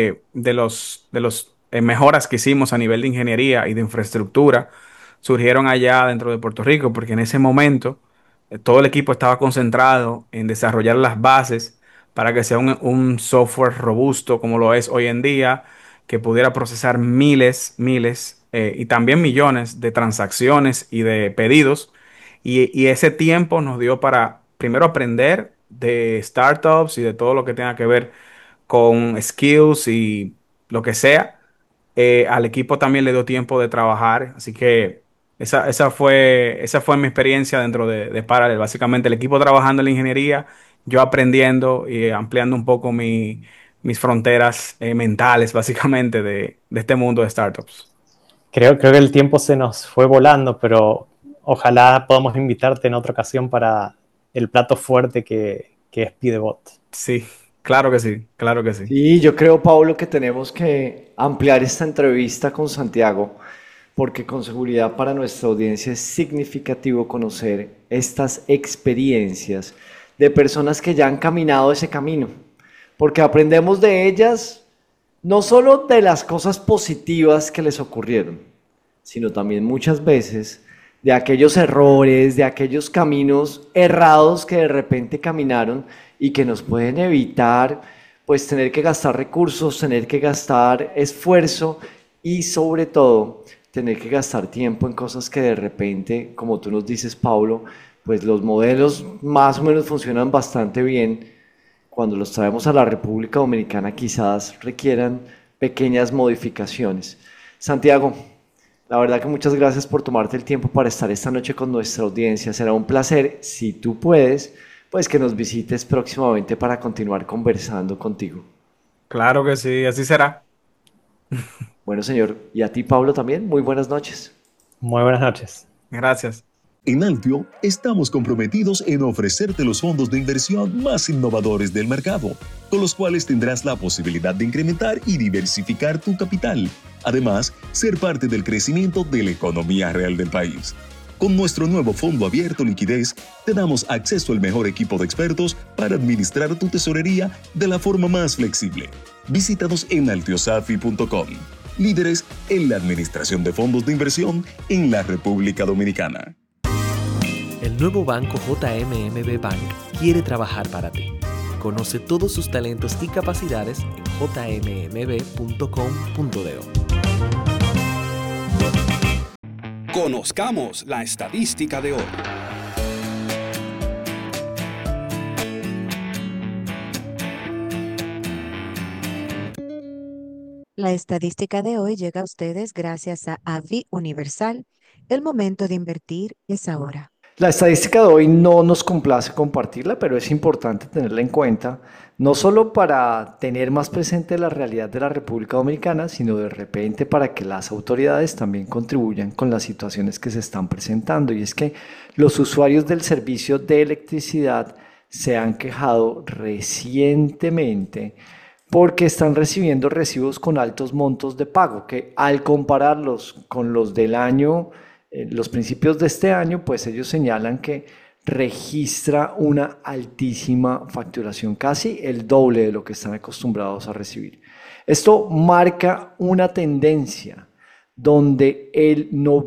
de los mejoras que hicimos a nivel de ingeniería y de infraestructura surgieron allá dentro de Puerto Rico, porque en ese momento todo el equipo estaba concentrado en desarrollar las bases para que sea un software robusto como lo es hoy en día, que pudiera procesar miles, miles y también millones de transacciones y de pedidos. Y ese tiempo nos dio para primero aprender de startups y de todo lo que tenga que ver con skills y lo que sea. Al equipo también le dio tiempo de trabajar, así que esa fue mi experiencia dentro de Parallel. Básicamente el equipo trabajando en la ingeniería, yo aprendiendo y ampliando un poco mis fronteras mentales, básicamente, de este mundo de startups. Creo que el tiempo se nos fue volando, pero ojalá podamos invitarte en otra ocasión para el plato fuerte que es Pidebot. Sí, claro que sí, claro que sí. Sí, yo creo, Pablo, que tenemos que ampliar esta entrevista con Santiago, porque con seguridad para nuestra audiencia es significativo conocer estas experiencias de personas que ya han caminado ese camino, porque aprendemos de ellas no solo de las cosas positivas que les ocurrieron, sino también muchas veces de aquellos errores, de aquellos caminos errados que de repente caminaron y que nos pueden evitar pues tener que gastar recursos, tener que gastar esfuerzo y sobre todo tener que gastar tiempo en cosas que de repente, como tú nos dices, Pablo, pues los modelos más o menos funcionan bastante bien. Cuando los traemos a la República Dominicana quizás requieran pequeñas modificaciones. Santiago, la verdad que muchas gracias por tomarte el tiempo para estar esta noche con nuestra audiencia. Será un placer, si tú puedes, pues que nos visites próximamente para continuar conversando contigo. Claro que sí, así será. Bueno, señor, y a ti, Pablo, también, muy buenas noches. Muy buenas noches. Gracias. En Altio estamos comprometidos en ofrecerte los fondos de inversión más innovadores del mercado, con los cuales tendrás la posibilidad de incrementar y diversificar tu capital. Además, ser parte del crecimiento de la economía real del país. Con nuestro nuevo fondo abierto liquidez, te damos acceso al mejor equipo de expertos para administrar tu tesorería de la forma más flexible. Visítanos en altiosafi.com, líderes en la administración de fondos de inversión en la República Dominicana. El nuevo banco JMMB Bank quiere trabajar para ti. Conoce todos sus talentos y capacidades en jmmb.com.do. Conozcamos la estadística de hoy. La estadística de hoy llega a ustedes gracias a AVI Universal. El momento de invertir es ahora. La estadística de hoy no nos complace compartirla, pero es importante tenerla en cuenta, no solo para tener más presente la realidad de la República Dominicana, sino de repente para que las autoridades también contribuyan con las situaciones que se están presentando. Y es que los usuarios del servicio de electricidad se han quejado recientemente porque están recibiendo recibos con altos montos de pago, que al compararlos con los del año los principios de este año, pues ellos señalan que registra una altísima facturación, casi el doble de lo que están acostumbrados a recibir. Esto marca una tendencia donde el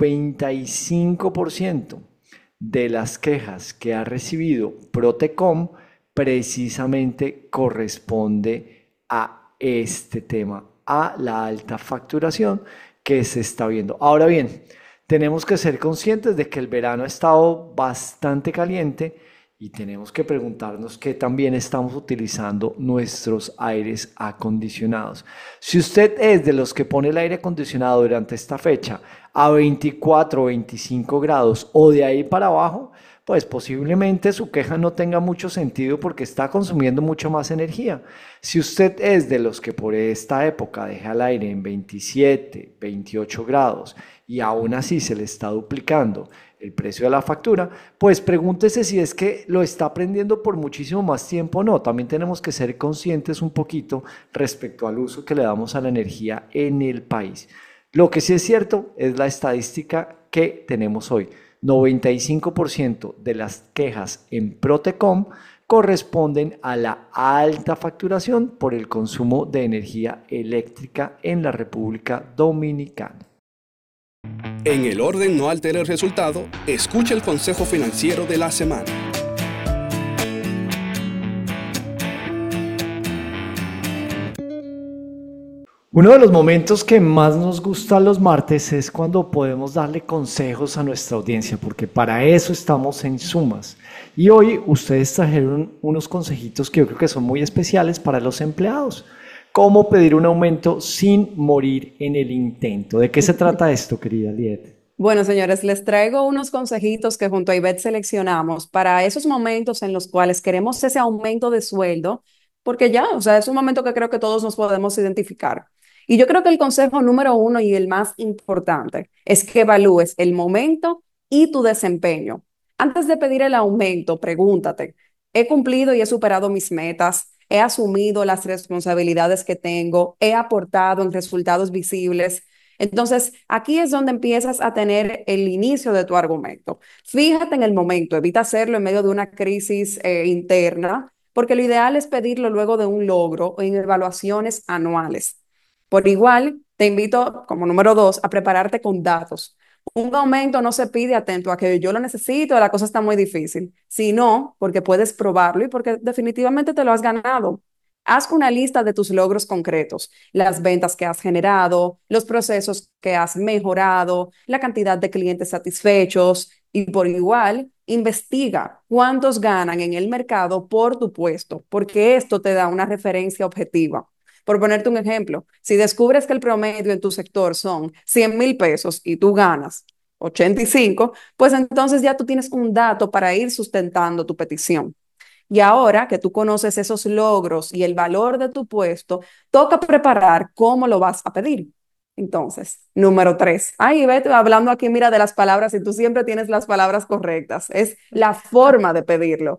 95% de las quejas que ha recibido Protecom precisamente corresponde a este tema, a la alta facturación que se está viendo. Ahora bien, tenemos que ser conscientes de que el verano ha estado bastante caliente Y tenemos que preguntarnos qué también estamos utilizando nuestros aires acondicionados. Si usted es de los que pone el aire acondicionado durante esta fecha a 24 o 25 grados o de ahí para abajo, pues posiblemente su queja no tenga mucho sentido porque está consumiendo mucho más energía. Si usted es de los que por esta época deja el aire en 27, 28 grados y aún así se le está duplicando el precio de la factura, pues pregúntese si es que lo está prendiendo por muchísimo más tiempo o no. También tenemos que ser conscientes un poquito respecto al uso que le damos a la energía en el país. Lo que sí es cierto es la estadística que tenemos hoy. 95% de las quejas en Protecom corresponden a la alta facturación por el consumo de energía eléctrica en la República Dominicana. En el orden no altere el resultado, escucha el consejo financiero de la semana. Uno de los momentos que más nos gusta los martes es cuando podemos darle consejos a nuestra audiencia, porque para eso estamos en Sumas. Y hoy ustedes trajeron unos consejitos que yo creo que son muy especiales para los empleados. ¿Cómo pedir un aumento sin morir en el intento? ¿De qué se trata esto, querida Liet? Bueno, señores, les traigo unos consejitos que junto a Ivette seleccionamos para esos momentos en los cuales queremos ese aumento de sueldo, porque ya, o sea, es un momento que creo que todos nos podemos identificar. Y yo creo que el consejo número uno y el más importante es que evalúes el momento y tu desempeño. Antes de pedir el aumento, pregúntate, ¿he cumplido y he superado mis metas? ¿He asumido las responsabilidades que tengo? ¿He aportado en resultados visibles? Entonces, aquí es donde empiezas a tener el inicio de tu argumento. Fíjate en el momento, evita hacerlo en medio de una crisis interna, porque lo ideal es pedirlo luego de un logro o en evaluaciones anuales. Por igual, te invito, como número dos, a prepararte con datos. Un aumento no se pide atento a que yo lo necesito, la cosa está muy difícil, sino porque puedes probarlo y porque definitivamente te lo has ganado. Haz una lista de tus logros concretos, las ventas que has generado, los procesos que has mejorado, la cantidad de clientes satisfechos y por igual, investiga cuántos ganan en el mercado por tu puesto, porque esto te da una referencia objetiva. Por ponerte un ejemplo, si descubres que el promedio en tu sector son 100,000 pesos y tú ganas 85, pues entonces ya tú tienes un dato para ir sustentando tu petición. Y ahora que tú conoces esos logros y el valor de tu puesto, toca preparar cómo lo vas a pedir. Entonces, número tres. Ay, vete hablando aquí, mira, de las palabras y tú siempre tienes las palabras correctas. Es la forma de pedirlo.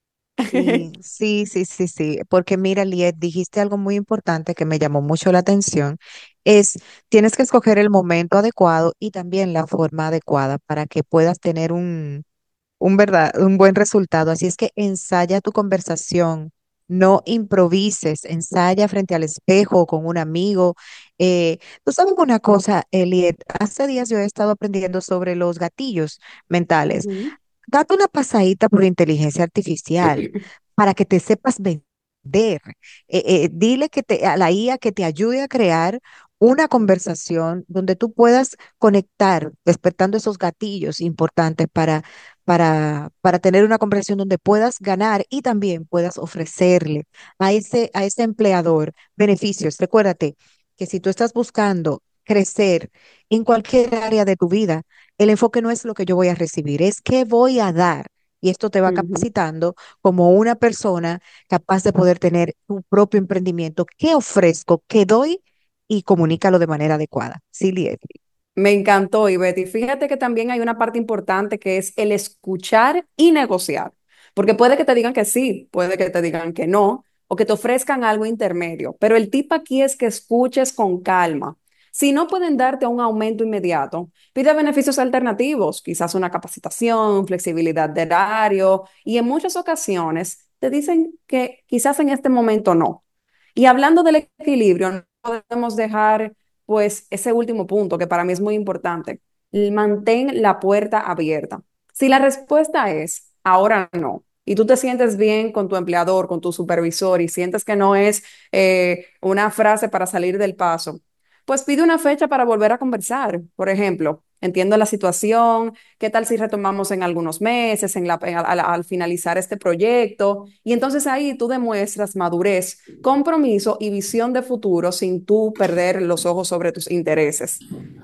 Sí, porque mira, Liet, dijiste algo muy importante que me llamó mucho la atención, es tienes que escoger el momento adecuado y también la forma adecuada para que puedas tener un buen resultado. Así es que ensaya tu conversación, no improvises, ensaya frente al espejo con un amigo. Tú sabes una cosa, Liet, hace días yo he estado aprendiendo sobre los gatillos mentales. Ujú. Date una pasadita por inteligencia artificial para que te sepas vender. Dile a la IA que te ayude a crear una conversación donde tú puedas conectar, despertando esos gatillos importantes para tener una conversación donde puedas ganar y también puedas ofrecerle a ese empleador beneficios. Recuérdate que si tú estás buscando crecer en cualquier área de tu vida, el enfoque no es lo que yo voy a recibir, es qué voy a dar. Y esto te va Ujú. capacitando como una persona capaz de poder tener tu propio emprendimiento. ¿Qué ofrezco? ¿Qué doy? Y comunícalo de manera adecuada. Sí, Liet. Me encantó, Ivette. Y fíjate que también hay una parte importante que es el escuchar y negociar. Porque puede que te digan que sí, puede que te digan que no, o que te ofrezcan algo intermedio. Pero el tip aquí es que escuches con calma. Si no pueden darte un aumento inmediato, pide beneficios alternativos, quizás una capacitación, flexibilidad de horario, y en muchas ocasiones te dicen que quizás en este momento no. Y hablando del equilibrio, no podemos dejar pues ese último punto que para mí es muy importante. Mantén la puerta abierta. Si la respuesta es ahora no, y tú te sientes bien con tu empleador, con tu supervisor y sientes que no es una frase para salir del paso, pues pide una fecha para volver a conversar. Por ejemplo, entiendo la situación, ¿qué tal si retomamos en algunos meses, al finalizar este proyecto? Y entonces ahí tú demuestras madurez, compromiso y visión de futuro sin tú perder los ojos sobre tus intereses.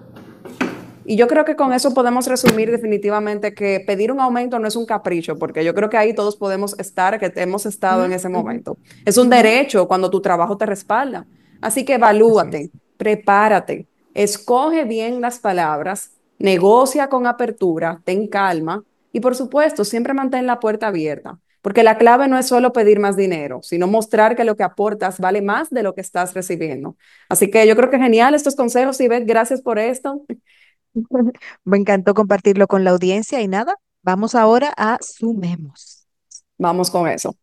Y yo creo que con eso podemos resumir definitivamente que pedir un aumento no es un capricho, porque yo creo que ahí todos podemos estar, que hemos estado en ese momento. Es un derecho cuando tu trabajo te respalda. Así que evalúate, prepárate, escoge bien las palabras, negocia con apertura, ten calma y por supuesto siempre mantén la puerta abierta, porque la clave no es solo pedir más dinero, sino mostrar que lo que aportas vale más de lo que estás recibiendo. Así que yo creo que genial estos consejos, Ivette, gracias por esto. Me encantó compartirlo con la audiencia y nada, vamos ahora a Sumemos. Vamos con eso.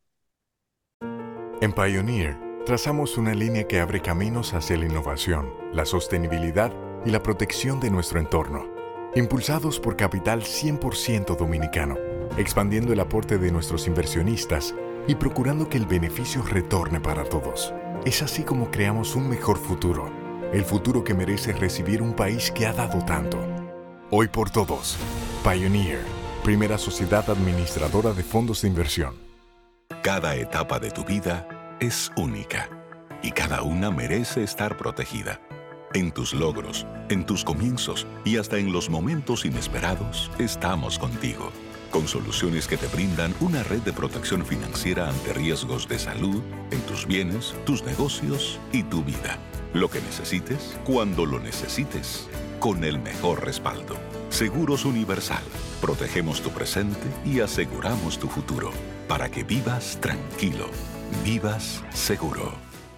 En Pioneer, trazamos una línea que abre caminos hacia la innovación, la sostenibilidad y la protección de nuestro entorno. Impulsados por capital 100% dominicano, expandiendo el aporte de nuestros inversionistas y procurando que el beneficio retorne para todos. Es así como creamos un mejor futuro, el futuro que merece recibir un país que ha dado tanto. Hoy por todos, Pioneer, primera sociedad administradora de fondos de inversión. Cada etapa de tu vida es única y cada una merece estar protegida. En tus logros, en tus comienzos y hasta en los momentos inesperados, estamos contigo. Con soluciones que te brindan una red de protección financiera ante riesgos de salud, en tus bienes, tus negocios y tu vida. Lo que necesites, cuando lo necesites, con el mejor respaldo. Seguros Universal. Protegemos tu presente y aseguramos tu futuro. Para que vivas tranquilo. Vivas seguro.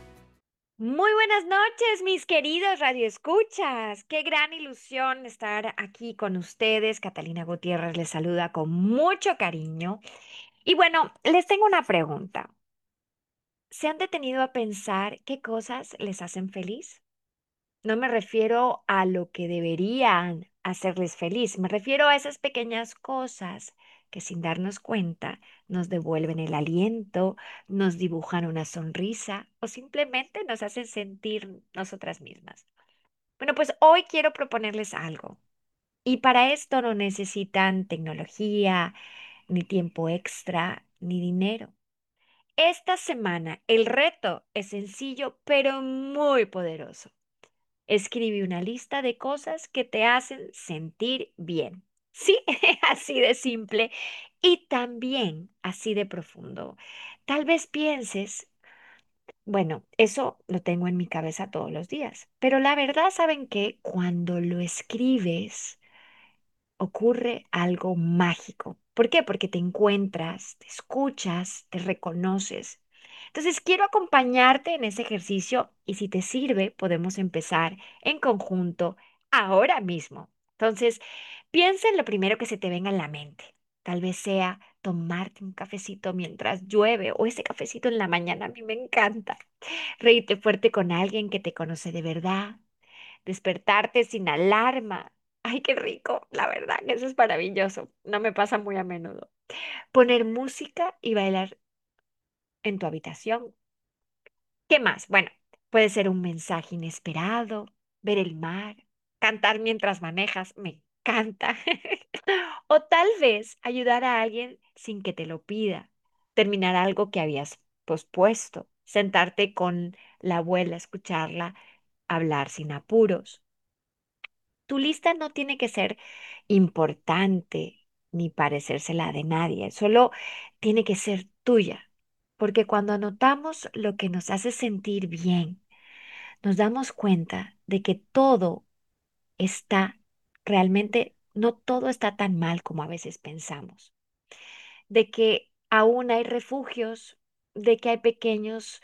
Muy buenas noches, mis queridos radioescuchas. Qué gran ilusión estar aquí con ustedes. Catalina Gutiérrez les saluda con mucho cariño. Y bueno, les tengo una pregunta. ¿Se han detenido a pensar qué cosas les hacen feliz? No me refiero a lo que deberían hacerles feliz, me refiero a esas pequeñas cosas que sin darnos cuenta nos devuelven el aliento, nos dibujan una sonrisa o simplemente nos hacen sentir nosotras mismas. Bueno, pues hoy quiero proponerles algo y para esto no necesitan tecnología, ni tiempo extra, ni dinero. Esta semana el reto es sencillo pero muy poderoso. Escribe una lista de cosas que te hacen sentir bien. Sí, así de simple y también así de profundo. Tal vez pienses, bueno, eso lo tengo en mi cabeza todos los días, pero la verdad, ¿saben qué? Cuando lo escribes, ocurre algo mágico. ¿Por qué? Porque te encuentras, te escuchas, te reconoces. Entonces, quiero acompañarte en ese ejercicio y si te sirve, podemos empezar en conjunto ahora mismo. Entonces, piensa en lo primero que se te venga en la mente. Tal vez sea tomarte un cafecito mientras llueve o ese cafecito en la mañana, a mí me encanta. Reírte fuerte con alguien que te conoce de verdad, despertarte sin alarma. Ay, qué rico, la verdad, que eso es maravilloso. No me pasa muy a menudo. Poner música y bailar en tu habitación. ¿Qué más? Bueno, puede ser un mensaje inesperado, ver el mar, cantar mientras manejas, me encanta. O tal vez ayudar a alguien sin que te lo pida, terminar algo que habías pospuesto, sentarte con la abuela, escucharla, hablar sin apuros. Tu lista no tiene que ser importante ni parecérsela de nadie, solo tiene que ser tuya, porque cuando anotamos lo que nos hace sentir bien, nos damos cuenta de que todo está realmente, no todo está tan mal como a veces pensamos, de que aún hay refugios, de que hay pequeños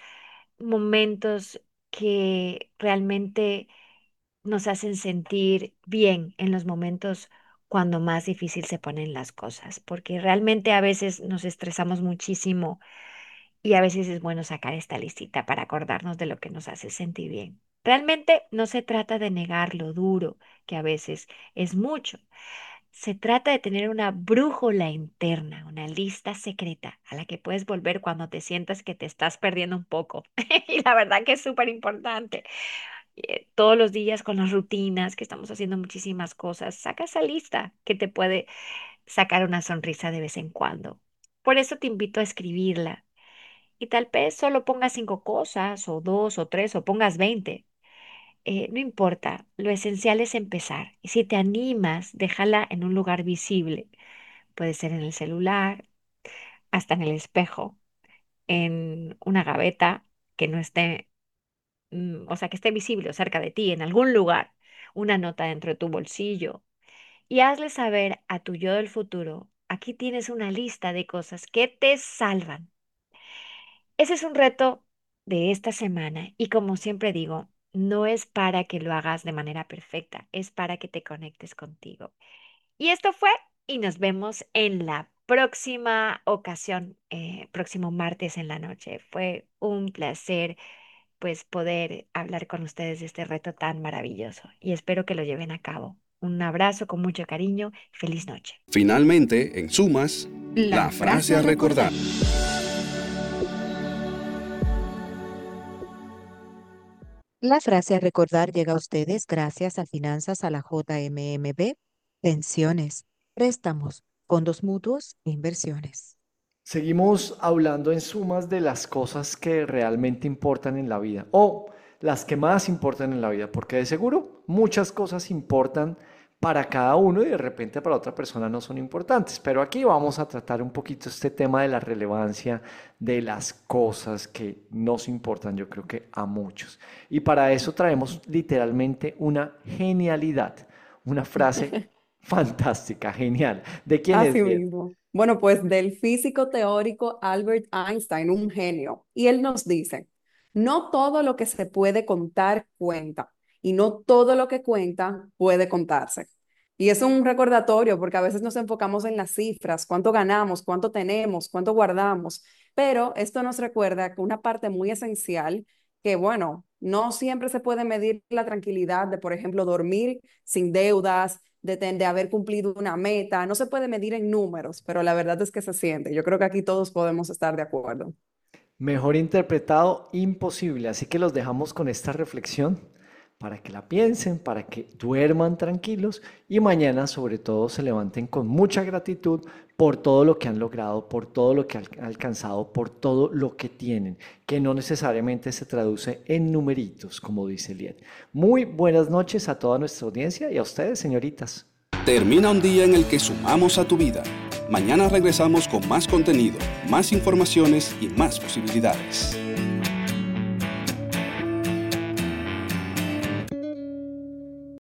momentos que realmente nos hacen sentir bien en los momentos cuando más difícil se ponen las cosas, porque realmente a veces nos estresamos muchísimo y a veces es bueno sacar esta listita para acordarnos de lo que nos hace sentir bien. Realmente no se trata de negar lo duro, que a veces es mucho. Se trata de tener una brújula interna, una lista secreta a la que puedes volver cuando te sientas que te estás perdiendo un poco. Y la verdad que es súper importante. todos los días con las rutinas, que estamos haciendo muchísimas cosas, saca esa lista que te puede sacar una sonrisa de vez en cuando. Por eso te invito a escribirla. Y tal vez solo pongas 5 cosas, o 2, o 3, o pongas 20. No importa, lo esencial es empezar. Y si te animas, déjala en un lugar visible. Puede ser en el celular, hasta en el espejo, en una gaveta que no esté, o sea, que esté visible o cerca de ti, en algún lugar, una nota dentro de tu bolsillo. Y hazle saber a tu yo del futuro, aquí tienes una lista de cosas que te salvan. Ese es un reto de esta semana y como siempre digo, no es para que lo hagas de manera perfecta, es para que te conectes contigo. Y esto fue y nos vemos en la próxima ocasión, próximo martes en la noche. Fue un placer pues poder hablar con ustedes de este reto tan maravilloso y espero que lo lleven a cabo. Un abrazo con mucho cariño. Feliz noche. Finalmente, en sumas, la frase a recordar. La frase a recordar llega a ustedes gracias a Finanzas a la JMMB, pensiones, préstamos, fondos mutuos e inversiones. Seguimos hablando en sumas de las cosas que realmente importan en la vida o las que más importan en la vida, porque de seguro muchas cosas importan para cada uno y de repente para otra persona no son importantes. Pero aquí vamos a tratar un poquito este tema de la relevancia de las cosas que nos importan, yo creo que a muchos. Y para eso traemos literalmente una genialidad, una frase fantástica, genial. ¿De quién es? Así mismo. Bueno, pues del físico teórico Albert Einstein, un genio. Y él nos dice, no todo lo que se puede contar cuenta y no todo lo que cuenta puede contarse. Y es un recordatorio porque a veces nos enfocamos en las cifras, cuánto ganamos, cuánto tenemos, cuánto guardamos, pero esto nos recuerda que una parte muy esencial que, bueno, no siempre se puede medir la tranquilidad de, por ejemplo, dormir sin deudas, de haber cumplido una meta, no se puede medir en números, pero la verdad es que se siente. Yo creo que aquí todos podemos estar de acuerdo. Mejor interpretado, imposible. Así que los dejamos con esta reflexión para que la piensen, para que duerman tranquilos y mañana sobre todo se levanten con mucha gratitud por todo lo que han logrado, por todo lo que han alcanzado, por todo lo que tienen, que no necesariamente se traduce en numeritos, como dice Liet. Muy buenas noches a toda nuestra audiencia y a ustedes, señoritas. Termina un día en el que sumamos a tu vida. Mañana regresamos con más contenido, más informaciones y más posibilidades.